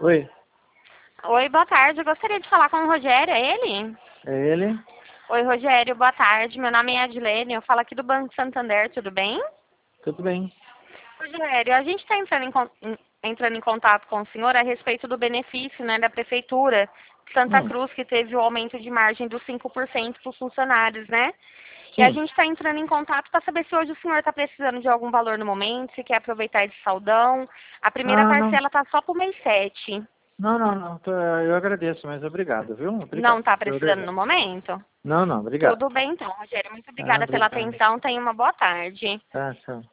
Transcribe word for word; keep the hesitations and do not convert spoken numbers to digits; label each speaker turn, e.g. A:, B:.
A: Oi,
B: Oi, boa tarde. Eu gostaria de falar com o Rogério, é ele?
A: é ele?
B: Oi, Rogério, boa tarde. Meu nome é Adilene, eu falo aqui do Banco Santander, tudo bem?
A: Tudo bem?
B: Rogério, a gente está entrando em, con- em- entrando em contato com o senhor a respeito do benefício, né, da Prefeitura de Santa
A: Hum,
B: Cruz, que teve o aumento de margem dos cinco por cento para os funcionários, né? E a
A: sim.
B: gente está entrando em contato para saber se hoje o senhor está precisando de algum valor no momento, se quer aproveitar esse saldão. A primeira
A: Ah, não.
B: parcela está só para o mês sete.
A: Não, não, não. tô- Eu agradeço, mas obrigado, viu?
B: Não
A: Obrigado.
B: está
A: Eu
B: precisando
A: agradeço.
B: no momento?
A: Não, não, obrigado.
B: Tudo bem então, Rogério. Muito
A: Ah,
B: obrigada pela
A: obrigado.
B: atenção. Tenha uma boa tarde.
A: Tá, tchau.